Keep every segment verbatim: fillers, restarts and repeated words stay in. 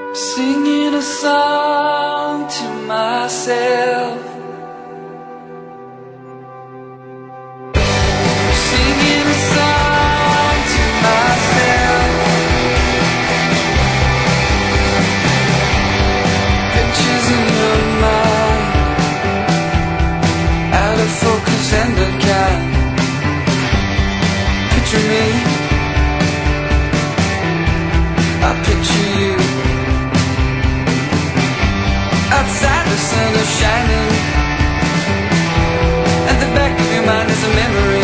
Singing a song to myself, singing a song to myself. Pictures in your mind, out of focus and unkind. Picture me, I picture you. Outside the sun is shining, at the back of your mind is a memory.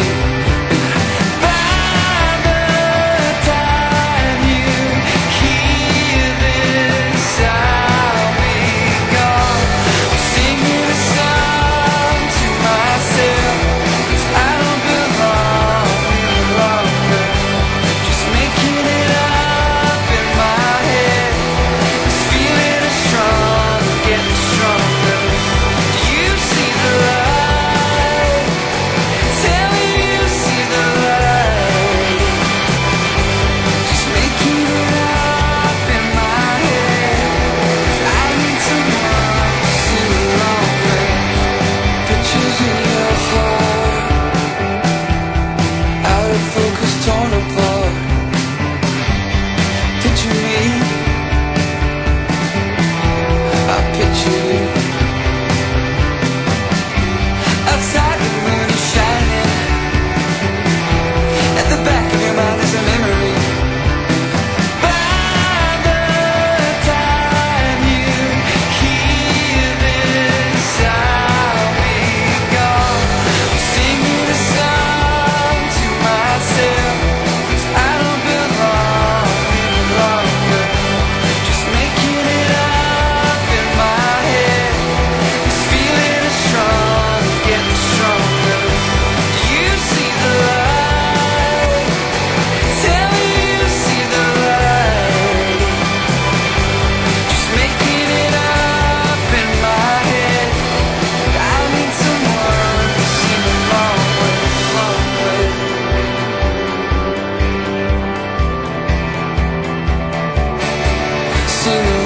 By the time you hear this, I'll be gone. I'm singing a song to myself, 'cause I don't belong any longer. Just making it up in my head. This feeling is strong, getting stronger. Do you see the light? Tell me you see the light. Just making it up in my head. I need someone to sing along with. Pictures in your heart, out of focus, torn apart. Picture me, I picture you. Outside the moon is shining, at the back of your mind is a memory. By the time you hear this, I'll be gone. I'm singing a song to myself, 'cause I don't belong any longer. Just making it up in my head. This feeling is strong, getting stronger. Do you see the light? Tell me you see the light. Just making it up in my head. I need someone to sing along with, along with. Sing along.